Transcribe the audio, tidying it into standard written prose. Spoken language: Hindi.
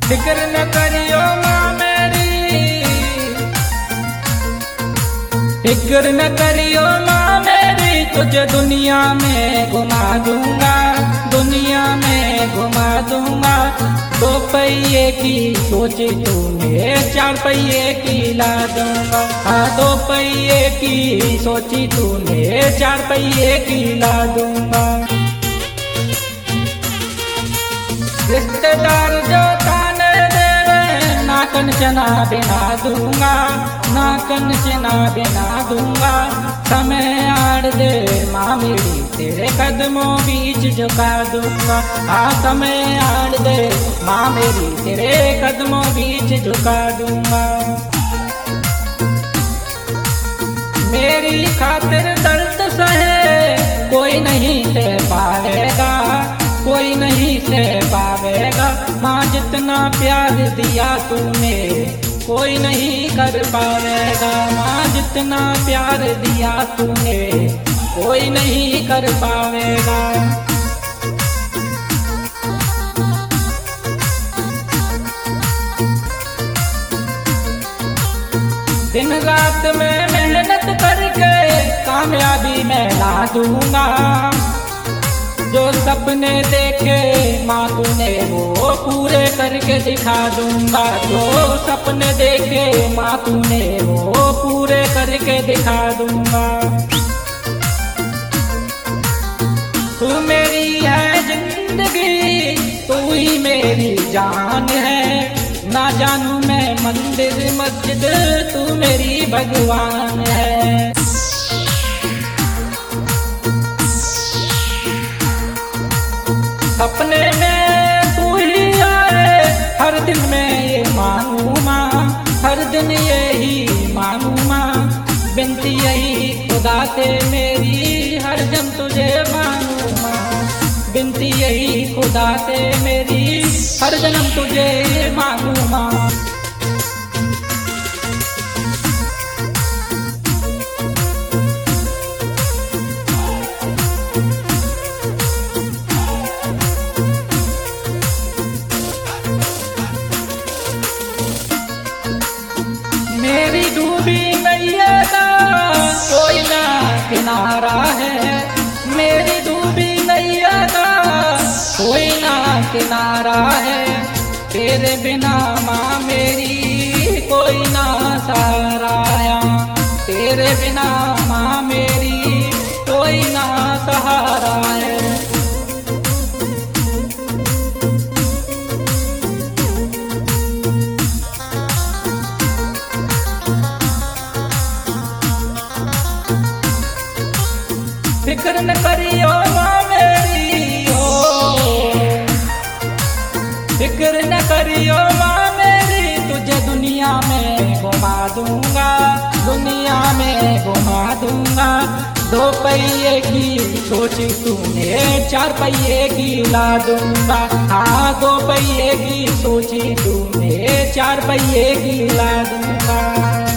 फिक्र न करियो माँ मेरी, फिक्र न करियो माँ मेरी, तुझे दुनिया में घुमा दूंगा, दुनिया में घुमा दूंगा। 2 पहिए की सोची तूने 4 पहिए की ला दूंगा। हाँ 2 पहिए की सोची तूने 4 पहिए की ला दूंगा। रिश्तेदार जो ताने दे रहे, नाकन चना बिना दूंगा, नाकन चना बिना दूंगा। समय आड़ दे माँ मेरी, तेरे कदमों बीच झुका दूंगा। हाँ समय आड़ दे माँ मेरी, तेरे कदमों बीच झुका दूंगा। मेरी खातिर दर्द सहे कोई नहीं सह पाएगा, कोई नहीं सह पावेगा। माँ जितना प्यार दिया तूने कोई नहीं कर पाएगा। माँ जितना प्यार दिया तूने कोई नहीं कर पाएगा। दिन रात में मेहनत करके कामयाबी मैं ला दूंगा। जो सपने देखे माँ तूने वो पूरे करके दिखा दूंगा। जो सपने देखे माँ तूने वो पूरे करके दिखा दूंगा। तू मेरी है जिंदगी, तू ही मेरी जान है। ना जानू मैं मंदिर मस्जिद, तू मेरी भगवान है। सपने में तू ही आए, हर दिन मैं ये मानू माँ, हर दिन यही मानू माँ। बिनती यही खुदा से मेरी, हर दिन तुझे मानू माँ। बिनती यही खुदा से मेरी, हर जन्म तुझे मानू माँ। मेरी डूबी नैया का कोई ना किनारा है, मेरी डूबी नैया का कोई ना किनारा है। तेरे बिना माँ मेरी कोई ना सहारा है, तेरे बिना माँ मेरी कोई ना सहारा है। फिक्र न करियो माँ मेरी हो, फिक्र न करियो माँ मेरी, तुझे दुनिया में घुमा दूंगा, दुनिया में घुमा दूंगा। 2 पहिए की सोची तूने 4 पहिए की ला दूंगा। हाँ 2 पहिए की सोची तूने 4 पहिए की ला दूंगा।